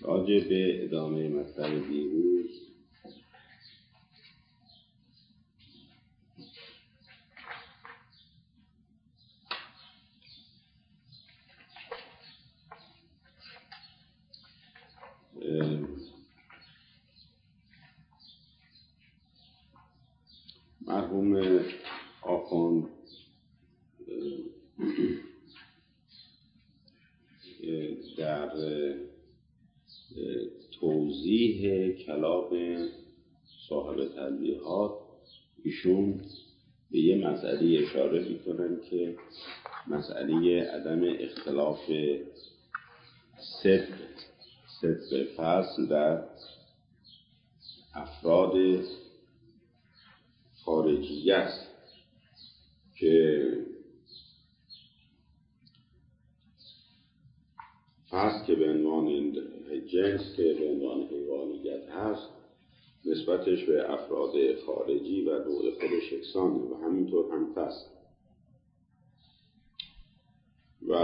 راجع به ادامه مطلب دیروز مرحوم آخوند در توضیح کلام صاحب تنبیهات ایشون به یه مسئله اشاره میکنن که مسئله عدم اختلاف صدق فصل در افراد خارجی است که فصل که به عنوان جنس که به عنوان حیوانیت هست نسبتش به افراد خارجی و نوع خودش یکسانه و همینطور هم فصل و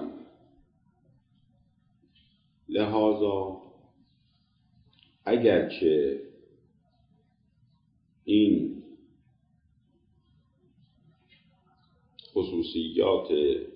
لحاظا اگرچه این خصوصیات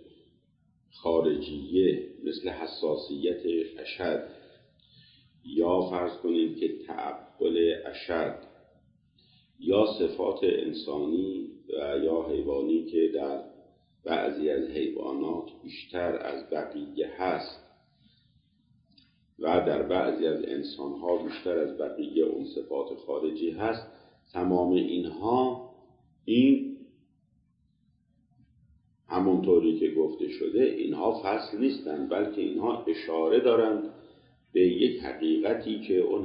خارجیه مثل حساسیت اشد یا فرض کنید که تعقل اشد یا صفات انسانی و یا حیوانی که در بعضی از حیوانات بیشتر از بقیه هست و در بعضی از انسانها بیشتر از بقیه اون صفات خارجی هست، تمام اینها این همونطوری که گفته شده اینها فصل نیستند، بلکه اینها اشاره دارند به یک حقیقتی که اون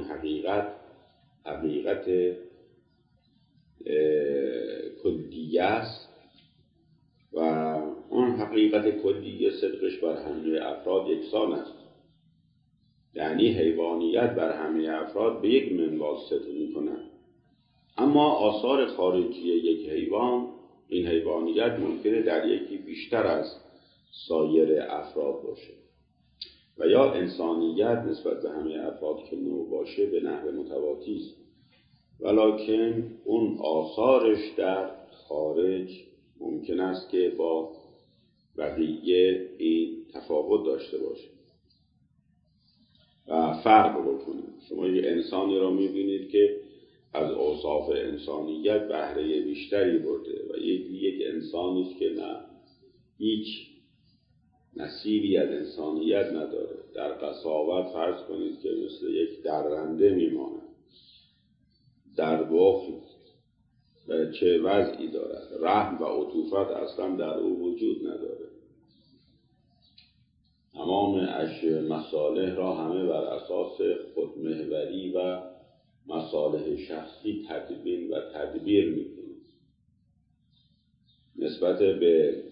حقیقت کلیه است و اون حقیقت کلیه صدقش بر همه افراد یکسان است. یعنی حیوانیت بر همه افراد به یک منوال صدق می‌کند، اما آثار خارجی یک حیوان، این حیوانیت ممکنه در یکی بیشتر از سایر افراد باشه و یا انسانیت نسبت به همه افراد که نوع باشه به نحو متواتی است، ولکن اون آثارش در خارج ممکن است که با بقیه این تفاوت داشته باشه و فرق بکنه. شما یک انسانی رو میبینید که از اوصاف انسانیت بهره بیشتری برده و یک انسانی است که نه هیچ نصیبی از انسانیت نداره، در قساوت فرض کنید که مثل یک درنده میماند، در بخل چه وضعی دارد، رحم و عطوفت اصلا در او وجود نداره، تمام مصالح را همه بر اساس خودمحوری و مصالح شخصی تدوین و تدبیر میکنه، نسبت به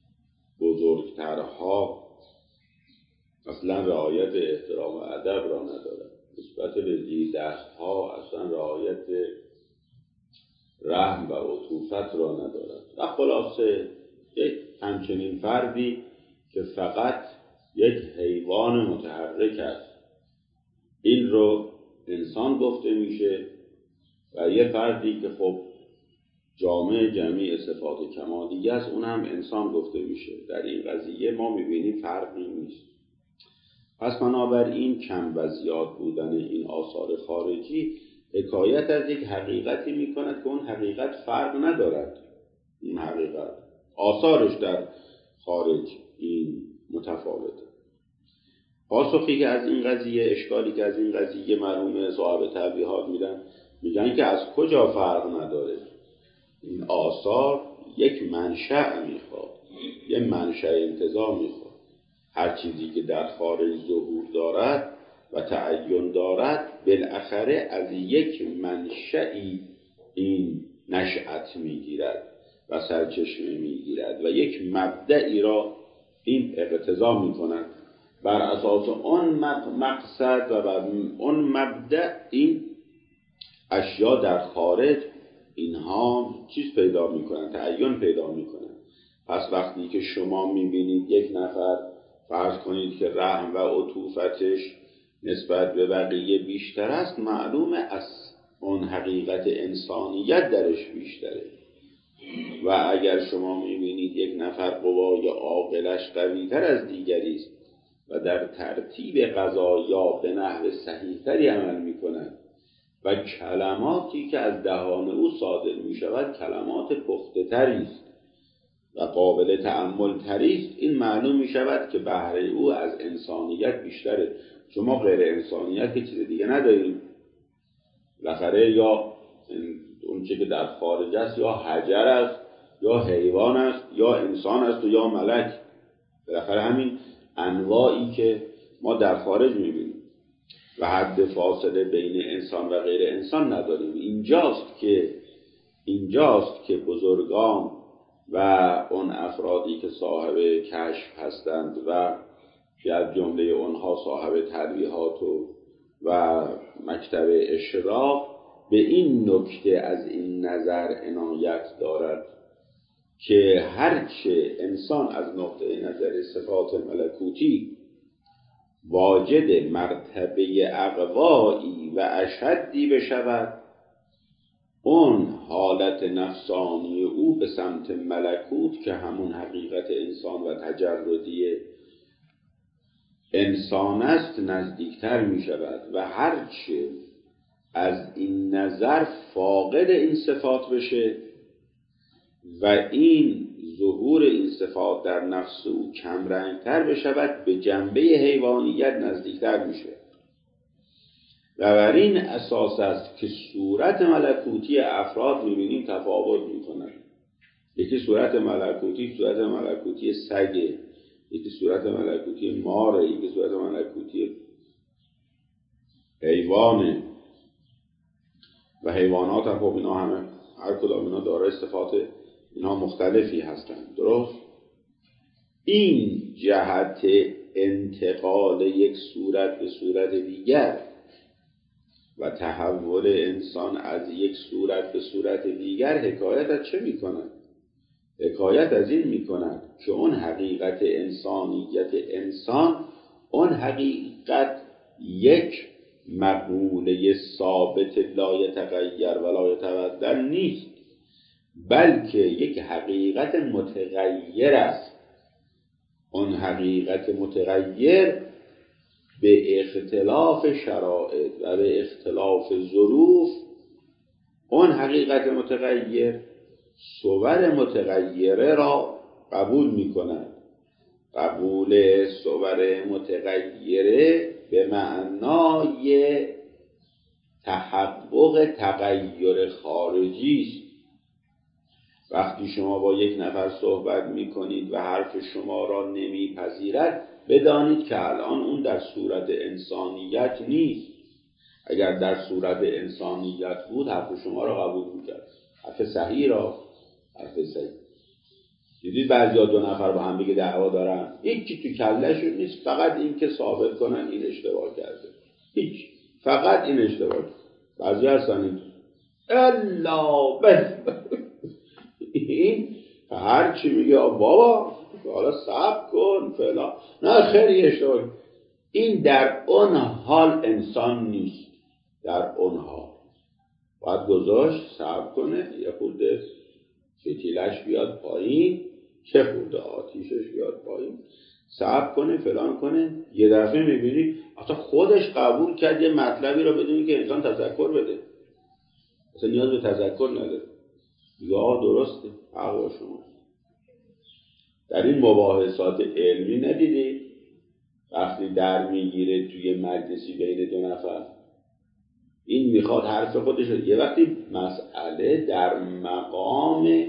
بزرگترها اصلا رعایت احترام و ادب را نداره، نسبت به زیردستها اصلا رعایت رحم و عطوفت را ندارد و خلاصه یک همچنین فردی که فقط یک حیوان متحرک است این رو انسان گفته میشه و یه فردی که خب جامع جمعی صفات کمالیه است اون هم انسان گفته میشه. در این قضیه ما میبینیم فرقی نیست. پس بنابراین کم و زیاد بودن این آثار خارجی حکایت از یک حقیقتی میکند که اون حقیقت فرق ندارد، این حقیقت آثارش در خارج این متفاوته. پاسخی که از این قضیه، اشکالی که از این قضیه مرحوم صاحب تنبیهات میگن که از کجا فرق نداره، این آثار یک منشأ میخواد، یه منشأ انتزاع میخواد. هر چیزی که در خارج ظهور دارد و تعین دارد بالاخره از یک منشأی این نشأت میگیرد و سرچشمه میگیرد و یک مبدأی را این اقتضا میکند. بر اساس اون مقصد و بر اون مبدأ این اشیا در خارج اینها چیز پیدا میکنن، تعین پیدا میکنن. پس وقتی که شما میبینید یک نفر فرض کنید که رحم و عطوفتش نسبت به بقیه بیشتر است، معلومه از اون حقیقت انسانیت درش بیشتره. و اگر شما میبینید یک نفر قوای عاقلش قوی‌تر از دیگری است و در ترتیب قضایا به نحو صحیح‌تری عمل میکند و کلماتی که از دهان او صادر میشود کلمات پخته‌تری است و قابل تأمل تری است، این معلوم میشود که بهره او از انسانیت بیشتره. شما غیر انسانیت که چیز دیگه نداریم، بالاخره یا اون چیزی که در خارج است یا حجر است یا حیوان است یا انسان است و یا ملک. بالاخره همین انواعی که ما در خارج میبینیم و حد فاصله بین انسان و غیر انسان نداریم. اینجاست که بزرگان و اون افرادی که صاحب کشف هستند و که از جمله اونها صاحب تدویحات و مکتب اشراق به این نکته از این نظر عنایت دارد که هرچه انسان از نقطه نظر صفات ملکوتی واجد مرتبه اقوایی و اشدی بشود، اون حالت نفسانی او به سمت ملکوت که همون حقیقت انسان و تجردی انسان است نزدیکتر می شود و هرچه از این نظر فاقد این صفات بشه و این ظهور این صفات در نفس او کمرنگتر بشود به جنبه حیوانیت نزدیکتر میشه و بر این اساس است که صورت ملکوتی افراد میبینیم تفاوت میکنن. یکی صورت ملکوتی سگه، یکی صورت ملکوتی ماره، یکی صورت ملکوتی حیوانه و حیوانات هم خب اینا همه هر کدام اینا دارای صفات اینها مختلفی هستند. درست؟ این جهت انتقال یک صورت به صورت دیگر و تحول انسان از یک صورت به صورت دیگر حکایت از چه می کند؟ حکایت از این می کند که اون حقیقت انسانیت انسان، اون حقیقت یک مقوله ثابت لا یتغیر و لا یتبدل نیست، بلکه یک حقیقت متغیر است. اون حقیقت متغیر به اختلاف شرایط و به اختلاف ظروف، اون حقیقت متغیر صور متغیره را قبول می کند. قبول صور متغیره به معنای تحقق تغییر خارجی است. وقتی شما با یک نفر صحبت می کنید و حرف شما را نمیپذیرد، بدانید که الان اون در صورت انسانیت نیست. اگر در صورت انسانیت بود حرف شما را قبول میکرد، حرف صحیح. دیدید بعضیا دو نفر با هم دیگه دعوا دارن، هیچی تو کلهشون نیست، فقط این که ثابت کنن این اشتباه کرده، هیچ، فقط این اشتباه کرده. بعضی هستن این الا بس این هر چی میگه بابا حالا صبر کن فلان، نه خیلی اشتباه. این در اون حال انسان نیست. در اون حال باید گذاشت صبر کنه، یه خورده فتیلش بیاد پایین، چه خورده آتیشش بیاد پایین، صبر کنه فلان کنه. یه دفعه میبینی اصلا خودش قبول کرد یه مطلبی رو بدونی که انسان تذکر بده، اصلا نیاز به تذکر نداره. یا درسته، حق با شما. در این مباحثات علمی ندیدی وقتی در میگیره توی مجلسی بین دو نفر، این میخواد حرف خودش رو، یه وقتی مسئله در مقام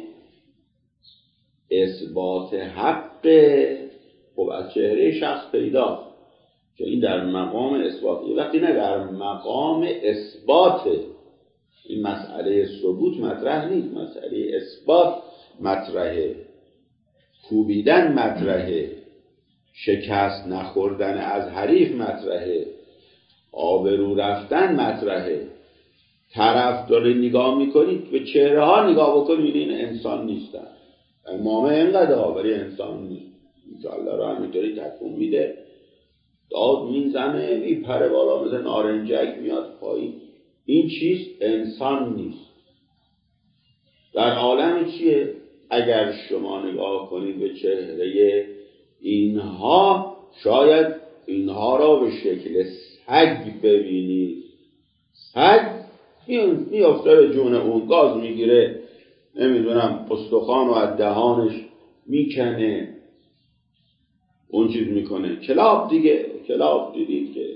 اثبات حق، خب از چهره شخص پیدا که این در مقام اثبات، یه وقتی نه در مقام اثبات. این مسئله ثبوت مطرح نیست، مسئله اثبات مطرحه، کوبیدن مطرحه، شکست نخوردن از حریف مطرحه، آبرو رفتن مطرحه. طرف داره نگاه میکنید به چهره ها نگاه بکنید این انسان نیستن. امامه اینقدر ولی انسان نیست. الله رو همینطوری تکون میده داد میزنه، میپره بالا مثل نارنجک میاد پایین. این چیز انسان نیست. در عالم چیه؟ اگر شما نگاه کنید به چهره اینها، شاید اینها را به شکل سگ ببینید. سگ میافته به جون اون، گاز میگیره، نمیدونم استخوان و از دهانش میکنه، اون چیز میکنه. کلاب دیگه، کلاب دیدید که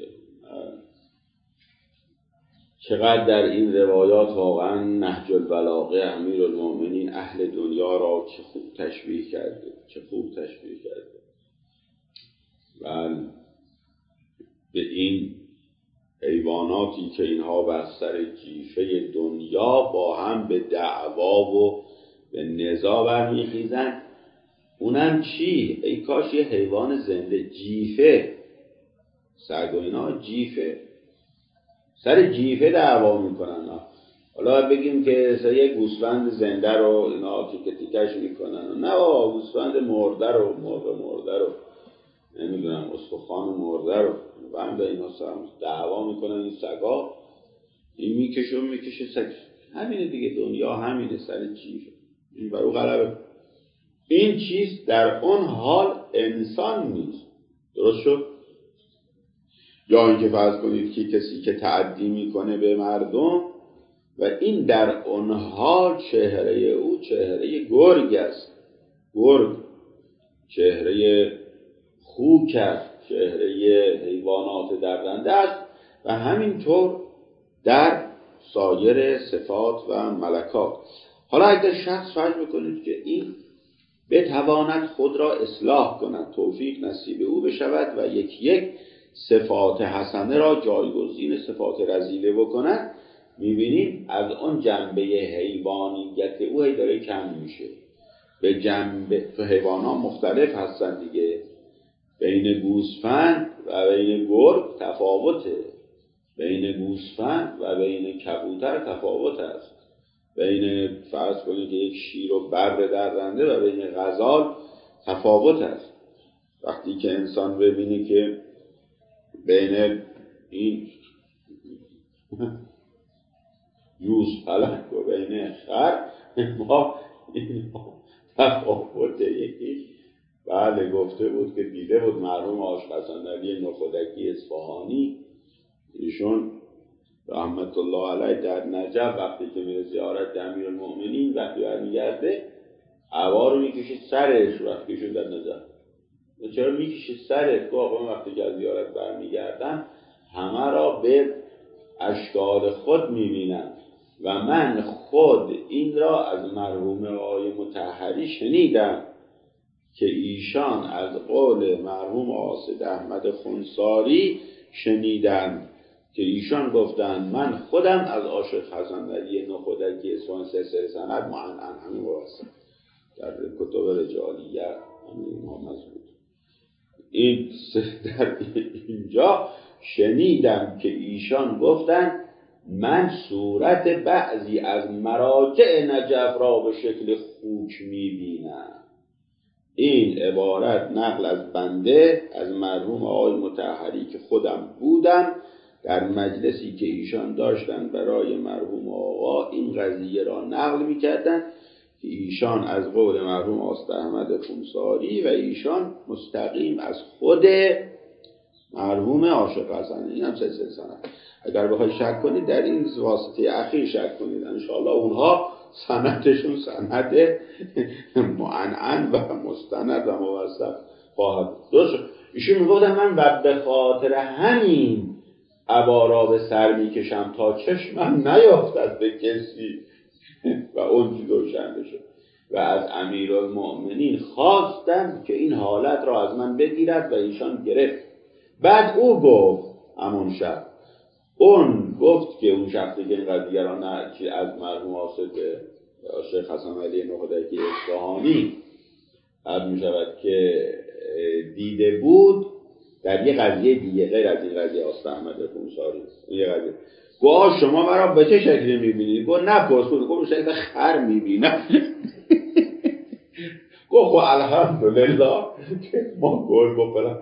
چقدر در این روایات واقعا نهج البلاغه امیرالمومنین اهل دنیا را چه خوب تشبیه کرده، چه خوب تشبیه کرده. و به این حیواناتی که اینها بر سر جیفه دنیا با هم به دعوا و به نزاع برمیخیزن، اونم چی؟ ای کاش یه حیوان زنده، جیفه، سگ و اینا جیفه، سر جیفه دعوا میکنن. حالا بگیم که یه گوسفند زنده رو اینا تیکه تیکش میکنن، نه بابا، گوسفند مرده رو، مرده رو، نمیدونم استخوان مرده رو و هم به اینا دعوا میکنن. این سگا، این میکشه سگ، همینه دیگه، دنیا همینه، سر جیفه، این برو غلبه. این چیز در اون حال انسان نیست. درست شد؟ یا اینکه فرض کنید که کسی که تعدی میکنه به مردم و این در اون حال چهره او چهره گرگ است، گرگ، چهره خوک است، چهره حیوانات درنده است و همینطور در سایر صفات و ملکات. حالا اگر شخص فرض بکنید که این بتواند خود را اصلاح کند، توفیق نصیب او بشود و یک صفات حسنه را جایگزین صفات رذیله بکند، میبینیم از آن جنبه حیوانیت او داره کم میشه. به جنبه، تو حیوانات مختلف هستن دیگه، بین گوسفند و بین گرگ تفاوته، بین گوسفند و بین کبوتر تفاوت است، بین فرض کنید که یک شیر و بر درنده و بین غزال تفاوت است. وقتی که انسان ببینه که بین این یوز پلنگ و بین خر ما این تفاوته. یکی بله گفته بود که دیده بود مرحوم آقا حسن علی نخودکی اصفهانی، ایشون رحمت الله علیه در نجف وقتی که میره زیارت امیرالمومنین وقتی برمیگرده عبا رو میکشه سرش. وقتی ایشون در نجف، چرا میکشه سرش؟ تو آقا من وقتی که از زیارت برمیگردم همه را به اشکال خود میبینم و من خود این را از مرحوم آقای مطهری شنیدم که ایشان از قول مرحوم آصد احمد خنثاری شنیدم که ایشان گفتن من خودم از عاشق حسن علی نخودکی اصفهانی سلسله سند معنعن همین واسه در کتب رجالیه همین ما مضبوط این در اینجا شنیدم که ایشان گفتن من صورت بعضی از مراجع نجف را به شکل خوک میبینم. این عبارت نقل از بنده از مرحوم آقای مطهری که خودم بودم در مجلسی که ایشان داشتن برای مرحوم آقا این قضیه را نقل میکردن که ایشان از قول مرحوم آصد احمد خنثاری و ایشان مستقیم از خود مرحوم عاشق حسن، این هم سلسله سند. اگر بخواید شک کنید در این واسطه اخیر شک کنید، انشاءالله اونها سندشون سند معنعن و مستند و موثق خواهد. درست ایشون میگفتن من به خاطر همین عبا را به سر میکشم تا چشمم نیافتد به کسی و اون چیز روشن بشه و از امیرالمؤمنین خواستم که این حالت را از من بگیرد و ایشان گرفت. بعد او گفت همون شب، اون گفت که اون شخصی که این قضیه را از مرحوم آصد شیخ حسن علی نخودکی اصفهانی عرض می شود که دیده بود در یه قضیه دیگه غیر از این قضیه آصد احمد خنثاری، یه قضیه گفت شما مرا به چه شکلی میبینید؟ گفت نپرس، گفت به شکل خر میبینم. گفت الحمدلله که ما گل بخورم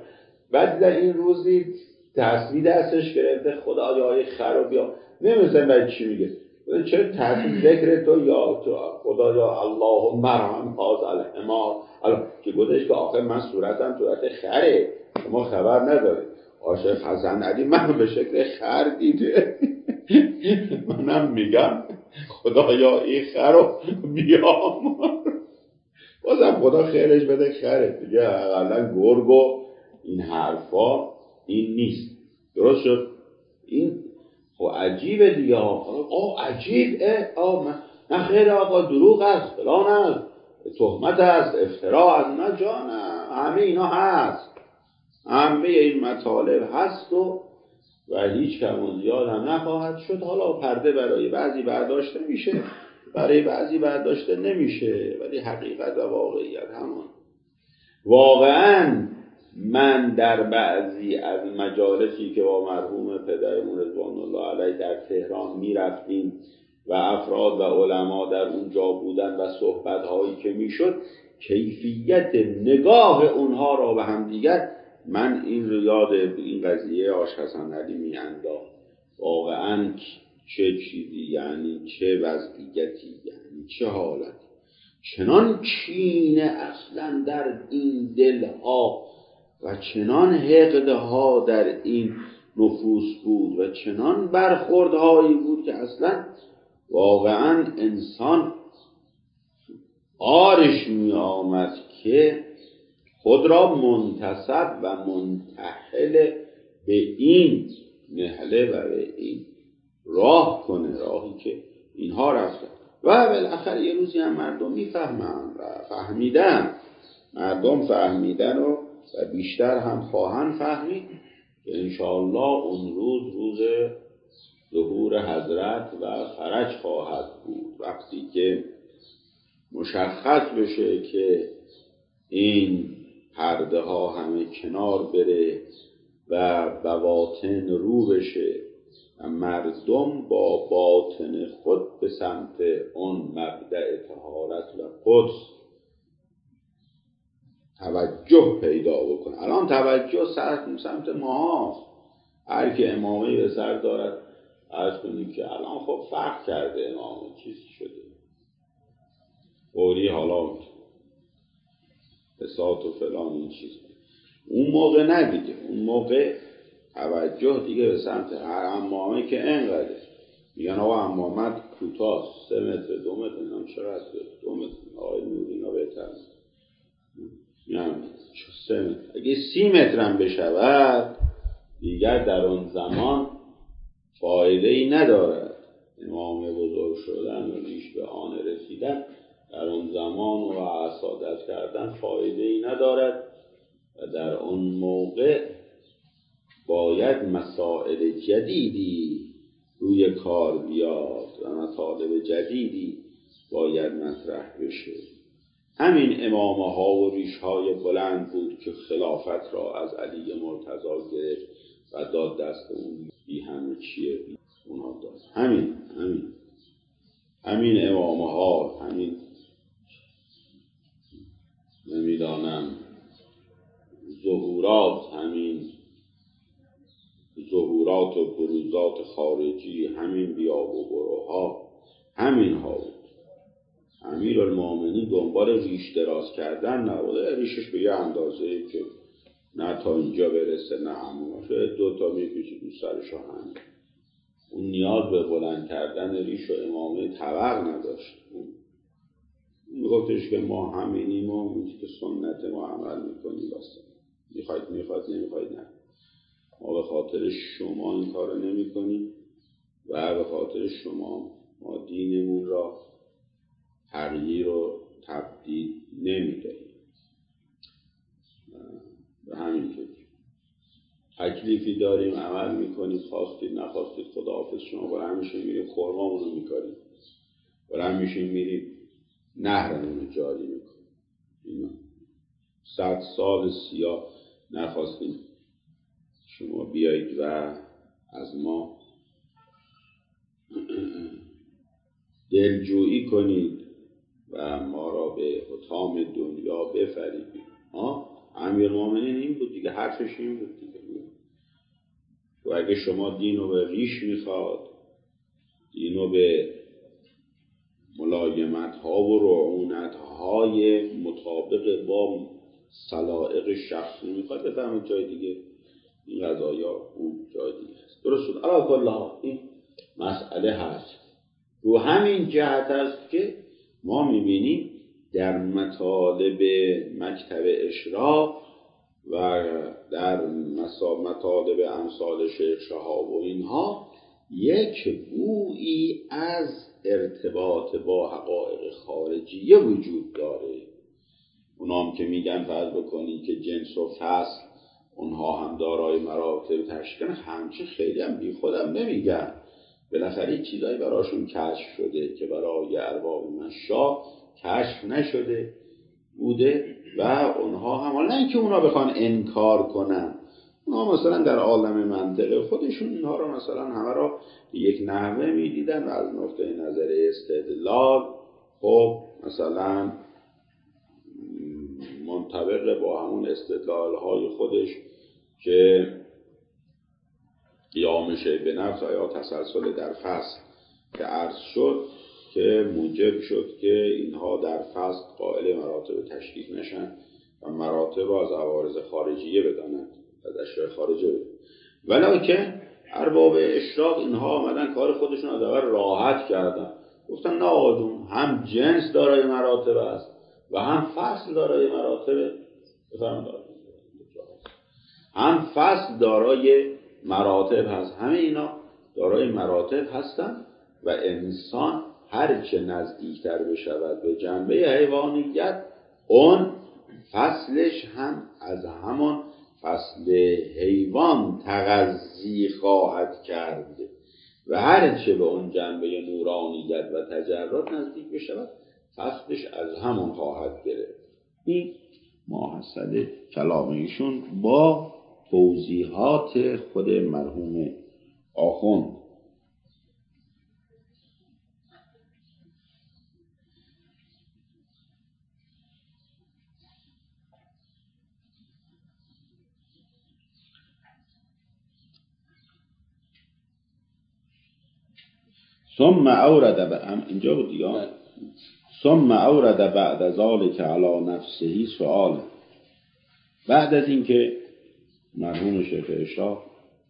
بعد در این روزی تصویر دستش گرفته، خدایا خر رو بیا، نمی‌دونم بعد چی میگه، چه تصویر ذکر تو یا تو خدایا اللهم ارحم هذا الحمار، که گفتش که آخه من صورتم صورت خره، شما خبر نداره. عاشق حسن علی من به شکل خر دیده، منم میگم خدایا این خر رو بیام، بازم خدا خیرش بده خره دیگه، اقلا گرگ و این حرفا این نیست. درست شد؟ این خب عجیبه دیگه، عجیب، نه خیر آقا، دروغ است، فلان است، تهمت است، افترا است، نه جانم، همه اینا هست، همه این مطالب هست و هیچ کم و زیاد هم نخواهد شد. حالا پرده برای بعضی برداشته میشه، برای بعضی برداشته نمیشه، ولی حقیقت و واقعیت همان. واقعا من در بعضی از مجالسی که با مرحوم پدرمون رضوان الله علیه در تهران میرفتیم و افراد و علما در اونجا بودن و صحبت‌هایی که میشد، کیفیت نگاه اونها را به هم دیگر، من این رو یاد این قضیه آش حسن علی میانداخت. واقعا چه چیزی، یعنی چه وضعیتی، یعنی چه حالتی، چنان کینه اصلا در این دلها و چنان حقدها در این نفوس بود و چنان برخوردهایی بود که اصلا واقعا انسان آرش می آمد که خود را منتسب و منتحل به این نهله و به این راه کنه، راهی که اینها رفتن. و بالاخره یه روزی هم مردم میفهمن و فهمیدن، مردم فهمیدن و بیشتر هم خواهند فهمید که انشاءالله اون روز ظهور حضرت و فرج خواهد بود، وقتی که مشخص بشه که این پرده ها همه کنار بره و بواطن رو بشه و مردم با باطن خود به سمت اون مبدأ طهارت و قدس توجه پیدا بکنه. الان توجه سمت ماست، هر که امامه به سر دارد عرض کنیم که الان خب فرق کرده، امامه چیزی شده فوری، حالا بساط و فلان این چیز. اون موقع ندیگه، اون موقع توجه دیگه به سمت هر امامه که انقدر میگن آقا امامت کوتاه 3 متر 2 متر، اینم چقدر 2 متر، آقای نوری اینا بهتر یعنی 3 متر، اگه 30 متر هم بشود دیگر در اون زمان فایده ای ندارد. امام بزرگ شدن و ریش به آن رسیدن در اون زمان و عصادت کردن فایده ای ندارد و در اون موقع باید مسائل جدیدی روی کار بیاد و مطالب جدیدی باید مطرح بشه. همین امامه ها و ریش های بلند بود که خلافت را از علی مرتضی گرفت و داد دست اون بی همه چیه بی اونا داد. همین امامه ها، همین نمیدانم ظهورات، همین ظهورات و بروزات خارجی، همین بیاب و بروها، همین ها بود. امیرالمومنین دنبال ریش دراز کردن نبوده، ریشش به یه اندازه که نه تا اینجا برسه نه همون شاید 2 تا میپیچه دو سرش هم. اون نیاز به بلند کردن ریش و امامه طبق نداشت. میگفتش که ما همینیم و اونی که سنت ما عمل میکنیم، بسته میخواید نمیخواید نه، ما به خاطر شما این کار رو نمی کنیم و به خاطر شما ما دینمون را تغییر و تبدیل نمی دهیم. به همین که تکلیفی داریم عمل میکنیم، خواستید نخواستید خداحافظ، شما برای همیشه میریم خرمامون رو میکاریم، برای همیشه میریم نهرمون رو جاری میکنیم. 100 سال سیاه نخواستیم شما بیایید و از ما دلجویی کنید و ما را به حطام دنیا بفریبید. امیرالمومنین این بود دیگه، حرفش این بود دیگه. و اگه شما دینو به ریش میخواد، دینو به ملایمت ها و رعونت های مطابق با سلائق شخصی میخواد، بفهمید جای دیگه این قضایا اون جای دیگه هست. درست شد. علی کل حال این مسئله هست. رو همین جهت است که ما میبینیم در مطالب مکتب اشراق و در مطالب امثال شیخ شهاب و اینها یک بویی از ارتباط با حقایق خارجیه وجود داره. اونام که میگن فرض بکنی که جنس و فصل اونها هم دارای مراتب تشکیل، همچه خیلی هم بی خودم نمیگن. بالاخره چیزایی براشون کشف شده که برای ارباب مشا کشف نشده بوده و اونها هم، حالا نه اینکه اونها بخوان انکار کنن، اونها مثلا در عالم منطقه خودشون اینها رو مثلا همه را به یک نحوه میدیدن و از نقطه نظر استدلال خب مثلا منطبق با همون استدلال های خودش که قیامش به نفس یا تسلسل در فصل که عرض شد که موجب شد که اینها در فصل قائل مراتب تشکیک نشن و مراتب از عوارض خارجیه بدانند، از اشیاء خارجه بدانند. ولکن ارباب اشراق اینها آمدن کار خودشون از اول راحت کردن، گفتن نه آقا جون، هم جنس دارای مراتب است و هم فصل دارای مراتب، هم فصل دارای مراتب هست، همه اینا دارای مراتب هستند و انسان هرچه نزدیکتر بشود به جنبه حیوانیت، اون فصلش هم از همان فصل حیوان تغذی خواهد کرد و هرچه به اون جنبه نورانیت و تجرد نزدیک بشود فصلش از همون خواهد گرفت. این ماحصل کلام ایشون با توضیحات خود مرحوم آخوند. ثم اورد اینجا بود دیگه. ثم اورد بعد ذلك علی نفسه سؤال. بعد از اینکه مرحوم شیخ اشراق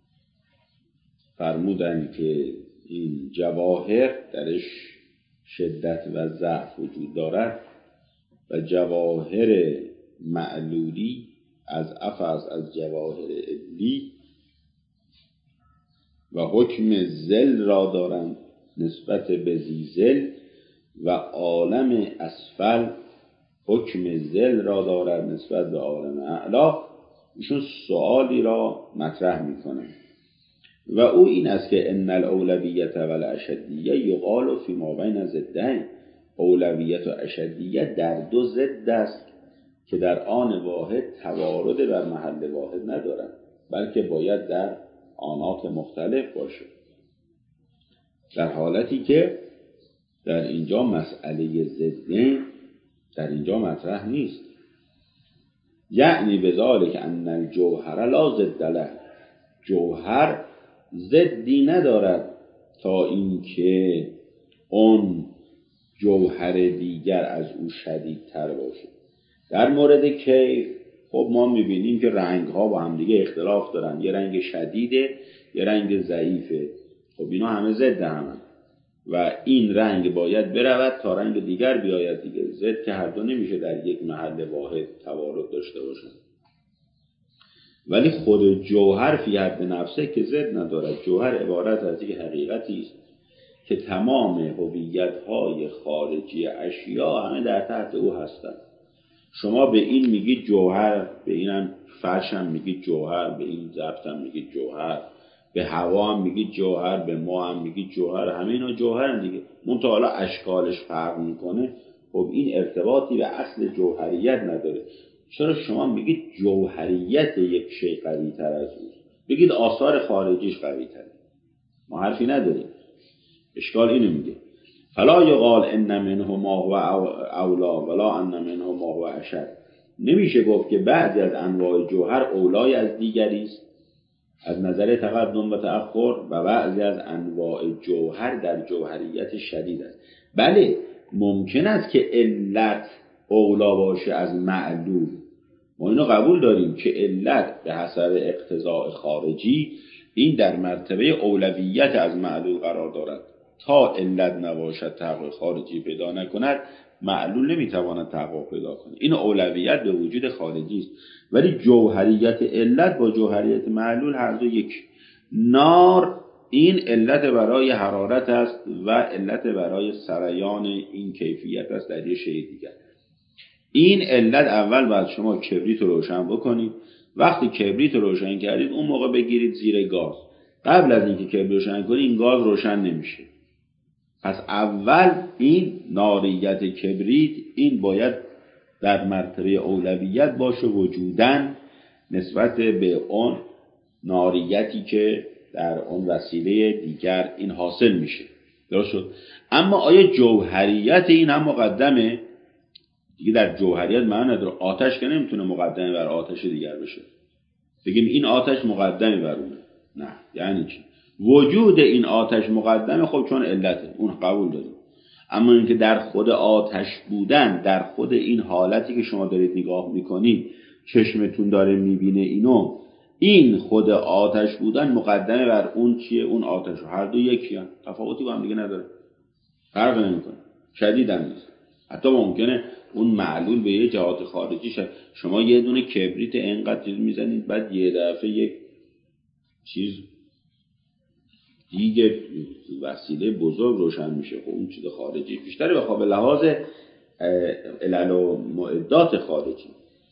فرمودن که این جواهر درش شدت و ضعف وجود دارد و جواهر معلولی از افضل از جواهر عدلی و حکم ذل را دارند نسبت به ذی‌ذل و عالم اسفل حکم ذل را دارد نسبت به عالم اعلی. ایشون سوالی را مطرح میکنه و او این است که ان الاولویت و الاشدیه یقال فی ما بین ضدین. اولویت و اشدیه در دو ضد است که در آن واحد توارد بر محل واحد ندارند، بلکه باید در آنات مختلف باشه، در حالتی که در اینجا مسئله ضدین در اینجا مطرح نیست. یعنی بذالک ان الجوهر لا ضد له، جوهر ضدی ندارد تا اینکه اون جوهر دیگر از او شدیدتر باشه. در مورد کیف خب ما میبینیم که رنگ ها با هم دیگه اختلاف دارن، یه رنگ شدیده یه رنگ ضعیفه، خب اینا همه ضد همن و این رنگ باید برود تا رنگ دیگر بیاید دیگه. ضد که هر دو نمیشه در یک محل واحد توارد داشته باشن. ولی خود جوهر فی حد نفسه که ضد ندارد. جوهر عبارت از یک حقیقتی است که تمام هویت‌های خارجی اشیا همه در تحت او هستند. شما به این میگید جوهر، به اینم فرش هم میگید جوهر، به این ضبط هم میگید جوهر، به هوا هم میگید جوهر، به ما هم میگید جوهر، همه اینا جوهرن دیگه. منتها حالا اشکالش فرق میکنه. خب این ارتباطی به اصل جوهریت نداره. چرا شما میگید جوهریت یک شی قوی تر از اون؟ بگید آثار خارجیش قوی تره، ما حرفی نداریم. اشکال اینو میگه فلا یقال ان منه ما هو اولا ولا ان منه ما هو اشد. نمیشه گفت که بعضی از انواع جوهر اولای از دیگری است از نظر تقدم و تأخر و بعضی از انواع جوهر در جوهریت شدید است. بله ممکن است که علت اولا باشه از معلول، ما اینو قبول داریم که علت به حسب اقتضاء خارجی این در مرتبه اولویت از معلول قرار دارد. تا علت نباشد تحقق خارجی پیدا نکند معلول نمیتواند تحقق پیدا کنه. این اولویت به وجود خارجی است. ولی جوهریت علت با جوهریت معلول هر دو یک. نار این علت برای حرارت است و علت برای سریان این کیفیت است در یه شی دیگر. این علت اول باید شما کبریت رو روشن بکنید. وقتی کبریت رو روشن کردید اون موقع بگیرید زیر گاز. قبل از اینکه کبریت روشن کنید این گاز روشن نمیشه. پس اول این ناریت کبریت این باید در مرتبه اولویت باشه وجوداً نسبت به اون ناریتی که در اون وسیله دیگر این حاصل میشه. درست شد؟ اما آیا جوهریت این هم مقدمه؟ دیگه در جوهریت معنی نداره. آتش که نمیتونه مقدمه بر آتش دیگر بشه. بگیم این آتش مقدمه بر اونه. نه، یعنی چی؟ وجود این آتش مقدمه، خب چون علته اون قبول داریم. اما اینکه در خود آتش بودن، در خود این حالتی که شما دارید نگاه میکنید چشمتون داره میبینه اینو، این خود آتش بودن مقدمه بر اون چیه؟ اون آتش. هر دو یکی هم تفاوتی با هم دیگه نداره، فرق نمیکنه، شدید هم نیست. حتی ممکنه اون معلول به یه جهات خارجی شد. شما یه دونه کبریت اینقدر چیز میزنید بعد یه دفعه یک چیز دیگه وسیله بزرگ روشن میشه. خب اون چیز خارجی بیشتره بخواه به لحاظ علل و معدات خارجی.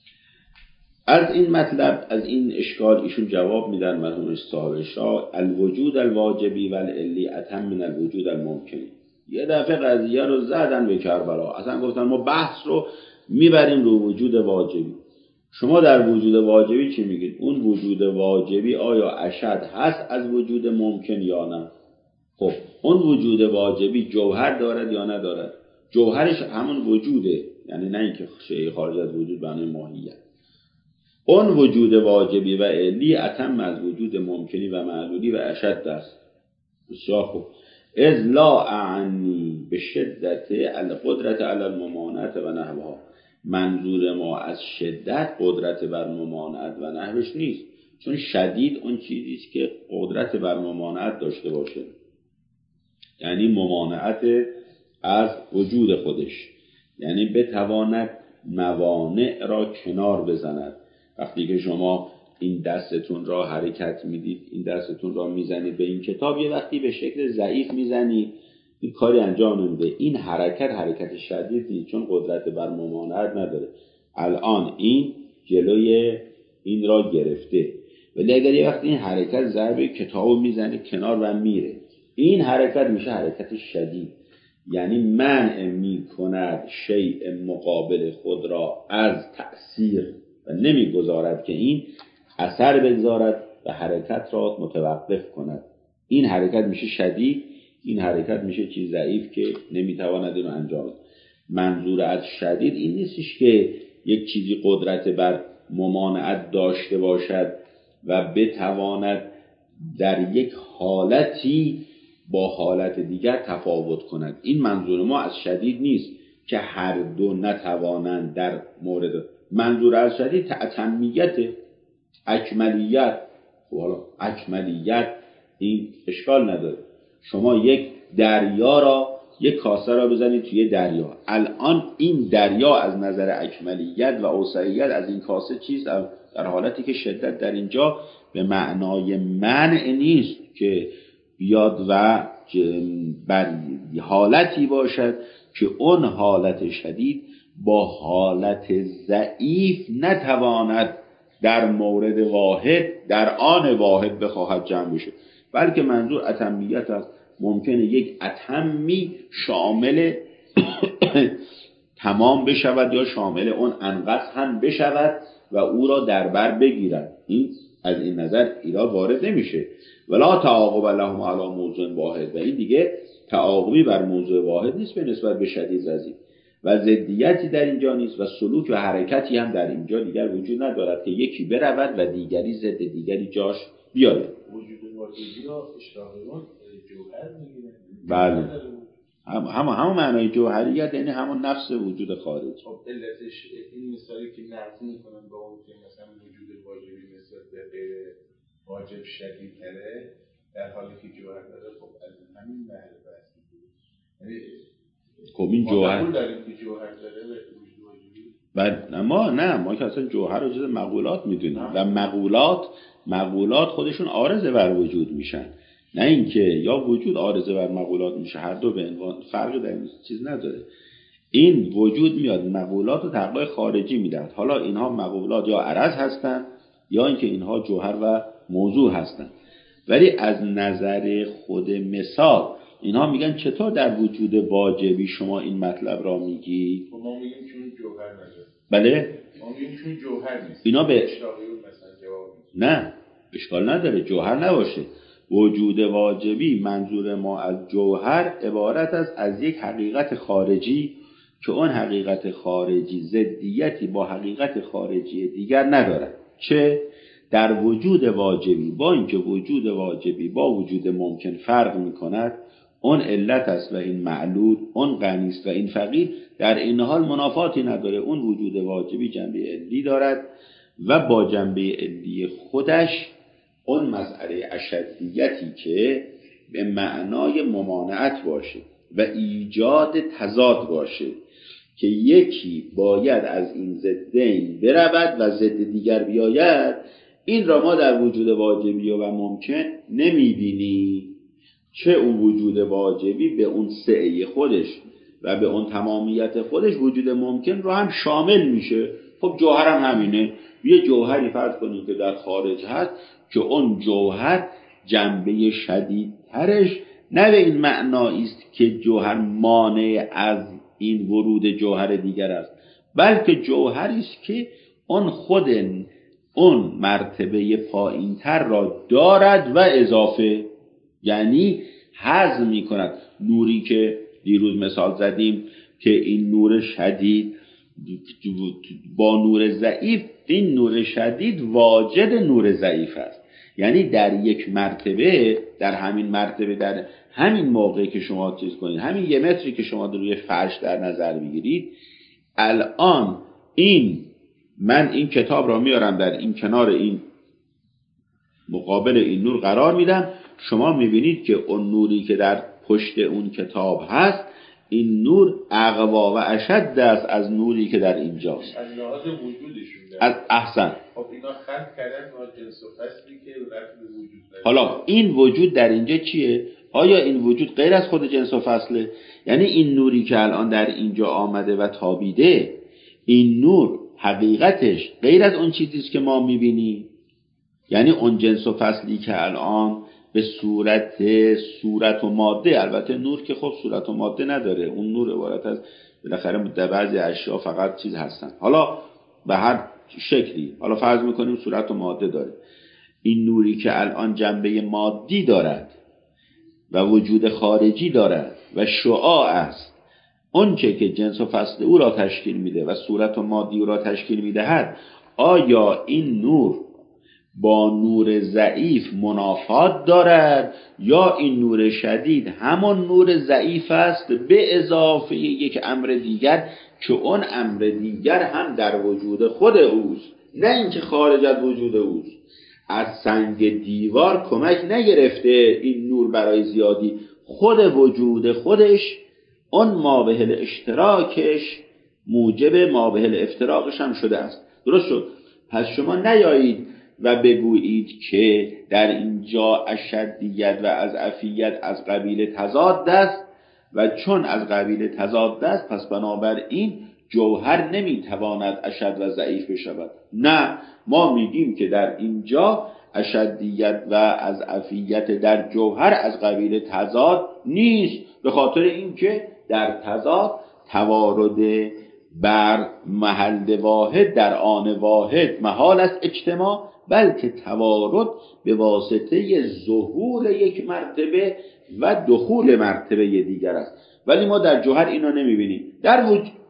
از این مطلب، از این اشکال ایشون جواب میدن مرحوم صاحب اشراق: الوجود الواجبی و العلی اتم من الوجود الممکنی. یه دفعه قضیه رو زدن به کربلا، اصلا گفتن ما بحث رو میبریم رو وجود واجبی. شما در وجود واجبی چی میگید؟ اون وجود واجبی آیا اشد هست از وجود ممکن یا نه؟ خب اون وجود واجبی جوهر دارد یا ندارد؟ جوهرش همون وجوده، یعنی نه اینکه شیء خارج از وجود به معنی ماهیت. اون وجود واجبی و علی اتم از وجود ممکنی و معلولی و اشد است. بسیار خوب. اذ لا اعنی به شدت القدرت علی الممانعت و نحوها. منظور ما از شدت قدرت بر ممانعت و نحوش نیست، چون شدید اون چیزیست که قدرت بر ممانعت داشته باشه، یعنی ممانعت از وجود خودش، یعنی بتواند موانع را کنار بزند. وقتی که شما این دستتون را حرکت میدید، این دستتون را میزنید به این کتاب، یه وقتی به شکل ضعیف میزنید این کاری انجام نمیده. این حرکت شدید نیست، چون قدرت بر ممانعت نداره. الان این جلوی این را گرفته، ولی اگر یه وقتی این حرکت ضربه کتابو میزنه کنار و میره، این حرکت میشه حرکت شدید، یعنی منع میکند شیء مقابل خود را از تأثیر و نمیگذارد که این اثر بگذارد و حرکت را متوقف کند. این حرکت میشه شدید، این حرکت میشه چیز ضعیف که نمیتواند اینو انجام بده. منظور از شدید این نیستش که یک چیزی قدرت بر ممانعت داشته باشد و بتواند در یک حالتی با حالت دیگر تفاوت کند. این منظور ما از شدید نیست که هر دو نتوانند در مورد. منظور از شدید تأتمیت، اکملیت. حالا اکملیت این اشکال نداره. شما یک دریا را، یک کاسه را بزنید توی دریا، الان این دریا از نظر اکملیت و اوسعیت از این کاسه چیست؟ در حالتی که شدت در اینجا به معنای منع نیست که بیاد و بر حالتی باشد که اون حالت شدید با حالت ضعیف نتواند در مورد واحد در آن واحد بخواهد جمع بشه، بلکه منظور اتمیت است. ممکنه یک اتمی شامل تمام بشود یا شامل اون انقص هم بشود و او را در بر بگیرد. این از این نظر ایراد وارد نمیشه. ولا تعاقب لهم علی موضوع واحد، و این دیگه تعاقبی بر موضوع واحد نیست به نسبت به شدید ضعیف. و ضدیتی در اینجا نیست و سلوک و حرکتی هم در اینجا دیگر وجود ندارد که یکی برود و دیگری ضد دیگری جاش بیاید. وجود واجبی را اشتراقیون جوهر میگیره. بله، همون معنای جوهریت یعنی همون نفس وجود خارجی. خب علتش این مثالی که نقض میکنن با اون که مثلا وجود واجبی نسبت به غیر واجب شدیدتره در حالی که جوهر داره. خب از همین محل بحث میکنه. خب این جوهر ما داریم که جوهر داره به وجود واجبی. بعد ما که اصلا جوهر رو جز مقولات میدونیم و مقولات خودشون عارضه بر وجود میشن، نه اینکه یا وجود عارضه بر مقولات میشه، هر دو به عنوان فرقی در این چیز نداره. این وجود میاد مقولات و تقلای خارجی میدهد. حالا اینها مقولات یا عرض هستن یا اینکه اینها جوهر و موضوع هستن. ولی از نظر خود مثال اینها میگن چطور در وجود واجبی شما این مطلب را میگی؟ ما میگیم چون جوهر نداره. بله؟ ما میگیم چون جوهر نیست. اینا به اشتراقیون مثلا جواب نه، اشکال نداره جوهر نباشه. وجود واجبی منظور ما از جوهر عبارت است از یک حقیقت خارجی که اون حقیقت خارجی ضدیتی با حقیقت خارجی دیگر ندارد. چه؟ در وجود واجبی با اینکه وجود واجبی با وجود ممکن فرق می‌کند، اون علت است و این معلول، اون غنی است و این فقیر، در این حال منافاتی نداره. اون وجود واجبی جنبه علی دارد و با جنبه علی خودش اون مسئله اشدیتی که به معنای ممانعت باشه و ایجاد تضاد باشه که یکی باید از این ضدین برود و ضد دیگر بیاید، این را ما در وجود واجبی و ممکن نمیبینی. چه اون وجود واجبی به اون سعی خودش و به اون تمامیت خودش وجود ممکن رو هم شامل میشه. خب جوهر هم همینه. یه جوهری فرض کنید که در خارج هست که اون جوهر جنبه شدیدترش نه به این معنایی است که جوهر مانع از این ورود جوهر دیگر است، بلکه جوهری است که اون خود اون مرتبه پایینتر را دارد و اضافه، یعنی هضم می‌کند. نوری که دیروز مثال زدیم که این نور شدید با نور ضعیف، این نور شدید واجد نور ضعیف است. یعنی در یک مرتبه، در همین مرتبه، در همین موقعی که شما چیز کنید، همین یه متری که شما روی فرش در نظر بگیرید، الان من این کتاب را میارم در این کنار این مقابل این نور قرار میدم، شما میبینید که اون نوری که در پشت اون کتاب هست، این نور اقوا و اشد است از نوری که در اینجاست. از لحاظ وجودشون از احسن. خب اینا خلق کردن با جنس و فصلی که رفت به وجود داره. حالا این وجود در اینجا چیه؟ آیا این وجود غیر از خود جنس و فصله؟ یعنی این نوری که الان در اینجا آمده و تابیده، این نور حقیقتش غیر از اون چیزی است که ما میبینیم؟ یعنی اون جنس و فصلی که الان به صورت و ماده، البته نور که خب صورت و ماده نداره، اون نور عبارت از بالاخره در بعضی اشیا فقط چیز هستن، حالا به هر شکلی، حالا فرض میکنیم صورت و ماده داره. این نوری که الان جنبه مادی دارد و وجود خارجی دارد و شعاع است، اون چه که جنس و فصل او را تشکیل میده و صورت و مادی او را تشکیل میدهد، آیا این نور با نور ضعیف منافات دارد یا این نور شدید همون نور ضعیف است به اضافه یک امر دیگر که اون امر دیگر هم در وجود خود اوست، نه اینکه خارج از وجود اوست. از سنگ دیوار کمک نگرفته این نور برای زیادی، خود وجود خودش اون مابهل اشتراکش موجب مابهل افتراقش هم شده است. درست شد؟ پس شما نیایید و بگویید که در اینجا اشدیت و اضعفیت از قبیل تضاد است و چون از قبیل تضاد است پس بنابراین جوهر نمیتواند اشد و ضعیف بشود. نه، ما میگیم که در اینجا اشدیت و اضعفیت در جوهر از قبیل تضاد نیست، به خاطر اینکه در تضاد توارد بر محل واحد در آن واحد محال است اجتماع، بلکه توارد به واسطه ظهور یک مرتبه و دخول مرتبه دیگر است. ولی ما در جوهر اینا نمیبینیم.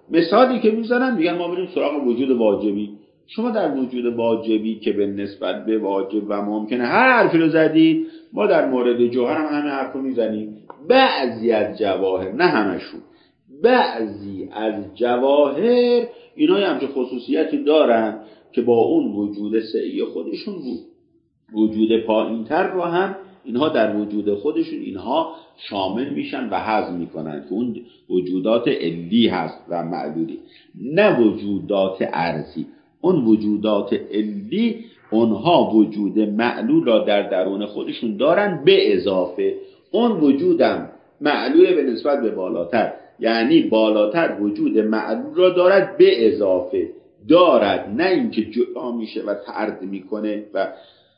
مثالی که میزنن میگن ما بریم سراغ وجود واجبی. شما در وجود واجبی که به نسبت به واجب و ممکنه هر حرفی رو زدید، ما در مورد جوهر هم همه حرف رو میزنیم. بعضی از جواهر، نه همشون، بعضی از جواهر اینا همچه خصوصیتی دارن که با اون وجود سعی خودشون وجود پایین‌تر رو هم اینها در وجود خودشون اینها شامل میشن و هضم میکنن که اون وجودات علی هست و معلولی، نه وجودات عرضی. اون وجودات علی اونها وجود معلول را در درون خودشون دارن، به اضافه اون وجودم معلول به نسبت به بالاتر، یعنی بالاتر وجود معلول را دارد به اضافه دارد، نه اینکه جدا میشه و طرد میکنه و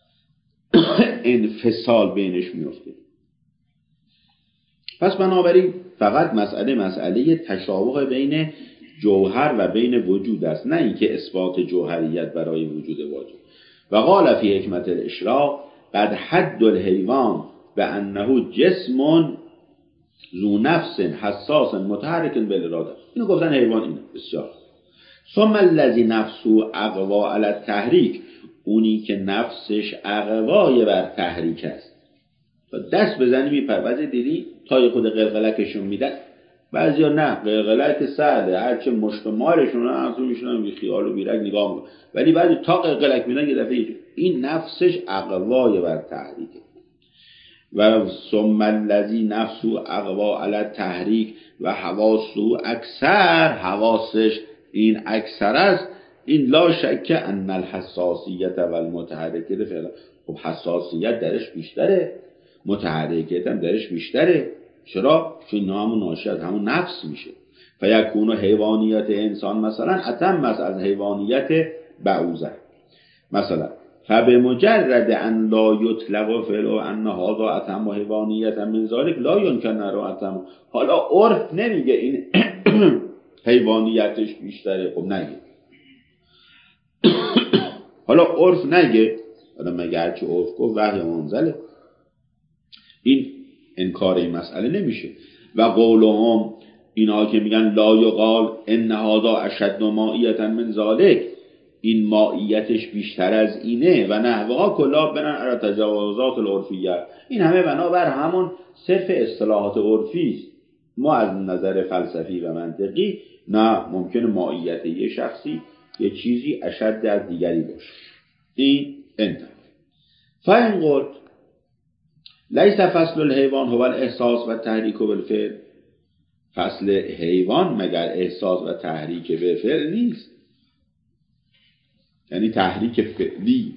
انفصال بینش میفته. پس بنابراین فقط مسئله تشابه بین جوهر و بین وجود است، نه اینکه اثبات جوهریت برای وجود واجب. و قال فی حکمت الاشراق قد حد الحیوان بانه جسم ذو نفس حساس متحرک بالاراده. اینو گفتن حیوان اینه. بسیار. ثم الذی نفسه اقوا علی التحریک، اونی که نفسش اقوای بر تحریک است. تا دست بزنی میپره. دیدی تای خود قلقلکشون میدن، بعضیا نه، قلقلک سعده، هرچه مشت و مارشون هم میشونن بی خیال و بیرک نگاه میکنن، ولی بعضی تا قلقلک میدن یه دفعه این نفسش اقوای بر تحریکه. و ثم الذی نفسه اقوا علی التحریک و حواسه اکثر، حواسش این اکثر است. این لا شک ان الحساسیت و المتحرکیت فعلا. خب حساسیت درش بیشتره، متحرکیت هم درش بیشتره. چرا؟ چون اینا همون ناشی از همون نفس میشه. فیکون حیوانیت انسان مثلا اتم از حیوانیت بعوضه. مثلا فبمجرد ان لا یطلق فعل و ان هذا اتم و حیوانیت من ذلك لا يمكن نرى اتم. حالا عرف نمیگه این حیوانیتش بیشتره. خب نگه، حالا عرف نگه، حالا مگه هرچی عرف گفت وحی منزله، این انکار این مسئله نمیشه. و قولهم، اینا که میگن لا یقال ان هذا اشد مائیتا من ذلك، این مائیتش بیشتر از اینه و نحوها کلا بنان علی تجاوزات العرفیه، این همه بنابر همون صرف اصطلاحات عرفی است. ما از نظر فلسفی و منطقی نه، ممکنه مائیت یه شخصی یه چیزی اشد از دیگری باشه. این انتهى. فإن قلت لیس فصل الحیوان هو الاحساس و تحریک بالفعل، فصل حیوان مگر احساس و تحریک به فعل نیست، یعنی تحریک فعلی،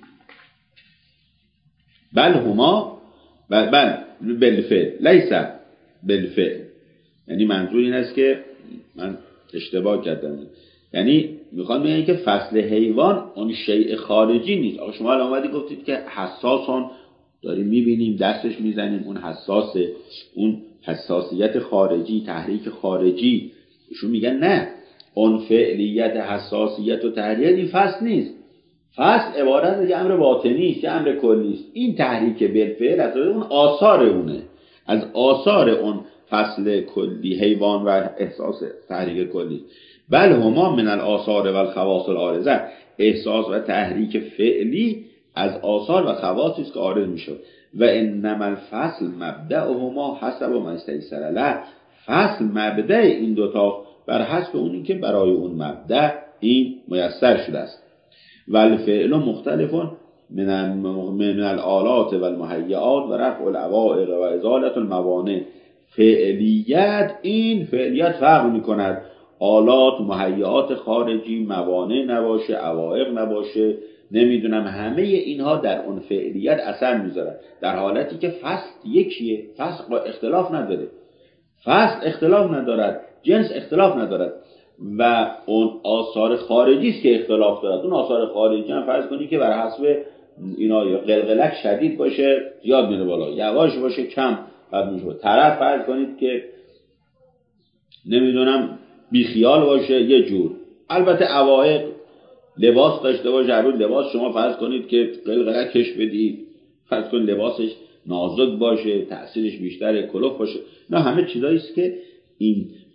بل هما بل بالفعل لیس بالفعل. یعنی منظور این است که من اشتباه کردم، یعنی میخوام بگم که فصل حیوان اون شیء خارجی نیست. آقا شما الان اومدی گفتید که حساسون داریم میبینیم دستش میزنیم، اون حساسه، اون حساسیت خارجی، تحریک خارجی. ایشون میگن نه، اون فعلیت، حساسیت و تحریک این فصل نیست. فصل عبارت از امر باطنی است، امر کلی است. این تحریک بالفعل از اون آثار اونه، از آثار اون فصل کلی حیوان و احساس تحریک کلی. بل هما من الآثار و الخواص العارضه، احساس و تحریک فعلی از آثار و خواصی است که عارض میشه. و انما الفصل مبدأهما حسب ما استیسر له، فصل مبدأ این دوتا بر حسب اونی که برای اون مبدأ این میسر شده است. و الفعل مختلف من الآلات و المهیئات و رفع العوائق و ازالت الموانع. فعلیت، این فعلیت فرق میکند، آلات، مهیئات خارجی، موانع نباشه، عوائق نباشه، نمیدونم، همه اینها در اون فعلیت اثر میذارن، در حالتی که فصل یکیه. فصل اختلاف نداره، فصل اختلاف ندارد، جنس اختلاف ندارد و اون آثار خارجی است که اختلاف دارد. اون آثار خارجی هم فرض کنید که بر حسب اینا قلقلک شدید باشه زیاد میره بالا، یواش باشه کم بعد میشه. طرف فرض کنید که نمیدونم بیخیال باشه یه جور. البته عوائق، لباس داشته باشه، هر لباس شما فرض کنید که قلقلکش بدید، فرض کنید لباسش نازک باشه، تأثیرش بیشتره، کلوف باشه. نه، همه چیزایی است که این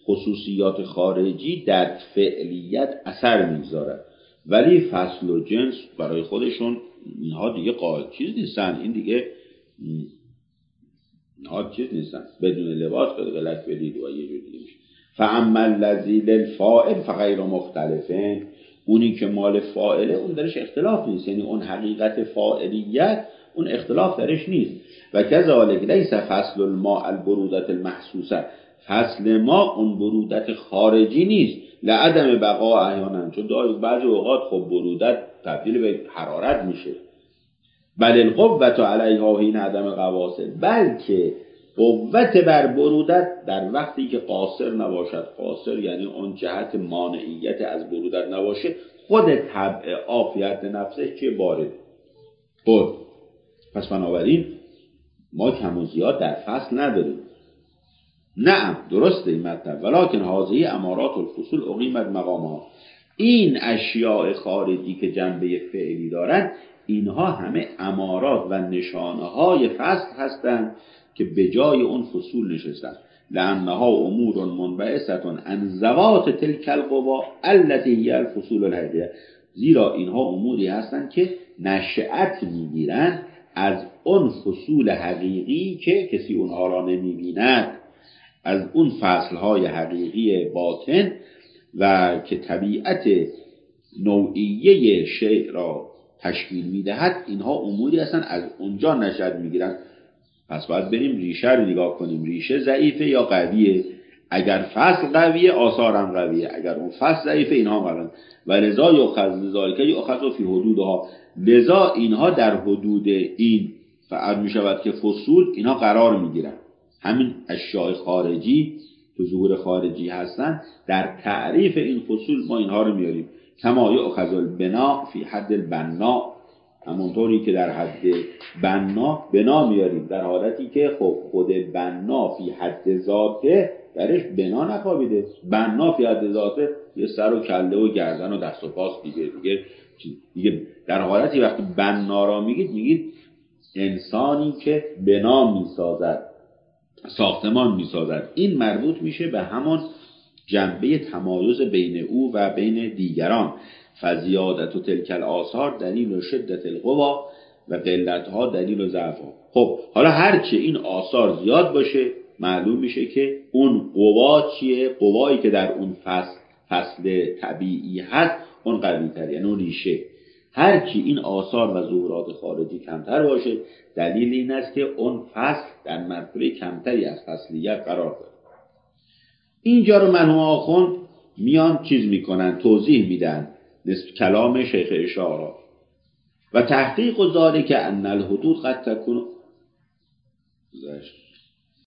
خصوصیات خارجی در فعلیت اثر میگذارد، ولی فصل و جنس برای خودشون اینها دیگه چیز نیستن. این دیگه اینها چیز نیستن، بدون لباس که غلط بدید و یه جور دیگه میشه. فاما الذی للفاعل فغیر مختلفین، اونی که مال فاعله اون درش اختلاف نیست، یعنی اون حقیقت فاعلیت اون اختلاف درش نیست. و کذالک لیس فصل الماء البرودت المحسوسه، فصل ما اون برودت خارجی نیست، لعدم بقا احیانا، چون بعضی اوقات خب برودت تبدیل به حرارت میشه. بل القوة علیها حین عدم قواصر، بلکه قوت بر برودت در وقتی که قاصر نباشد. قاصر یعنی اون جهت مانعیت از برودت نباشه، خود طبع عافیت نفسه چه بارد. خب پس بنابراین ما کم و زیاد در فصل نداریم. نعم درسته این مطلب، ولکن هذه امارات الفصول اقیمت مقامها، این اشیاء خارجی که جنبه فعلی دارن اینها همه امارات و نشانه های فصل هستند که به جای اون فصول نشستن. لانها امور منبعثه عن ذوات تلک القوا التي هي الفصول الحقیقیه، زیرا اینها اموری هستند که نشأت میگیرند از اون فصول حقیقی که کسی اونها را نمیبیند، از اون فصلهای حقیقی باطن و که طبیعت نوعیه شیء را تشکیل میدهد. اینها اموری هستن از اونجا نشأت میگیرن. پس باید بریم ریشه رو نگاه کنیم، ریشه ضعیفه یا قویه. اگر فصل قویه آثار هم قویه، اگر اون فصل ضعیفه اینها قویه. و لذا یؤخذ لذالک یؤخذ فی حدودها، لذا اینها در حدود این فعل میشود که فصول اینها قرار میگیرن. همین اشیاء خارجی که ظهور خارجی هستن، در تعریف این فصول ما اینها رو میاریم. کما یؤخذ البنا فی حد البنا، همونطوری که در حد بنا میاریم، در حالتی که خود بنا فی حد ذاته درش بنا نخوابیده. بنا فی حد ذاته یه سر و کله و گردن و دست و پاس دیگه در حالتی وقتی بنا را میگید انسانی که بنا میسازد، ساختمان میسازد. این مربوط میشه به همان جنبه تمایز بین او و بین دیگران. فزیادت و تلک الاثار دلیل شدت القوا و قلتها دلیل ضعفها. خب حالا هرچه این آثار زیاد باشه معلوم میشه که اون قوا چیه؟ قوایی که در اون فصل طبیعی هست اون قوی تر، یعنی اون ریشه. هرچی این آثار و ظهورات خارجی کمتر باشه دلیل این است که اون فصل در مرتبه کمتری از فصلیت قرار داره. اینجا رو مرحوم آخوند میان چیز میکنن، توضیح میدن نسبت کلام شیخ اشاره. و تحقیق ذالک ان الحدود قد تكون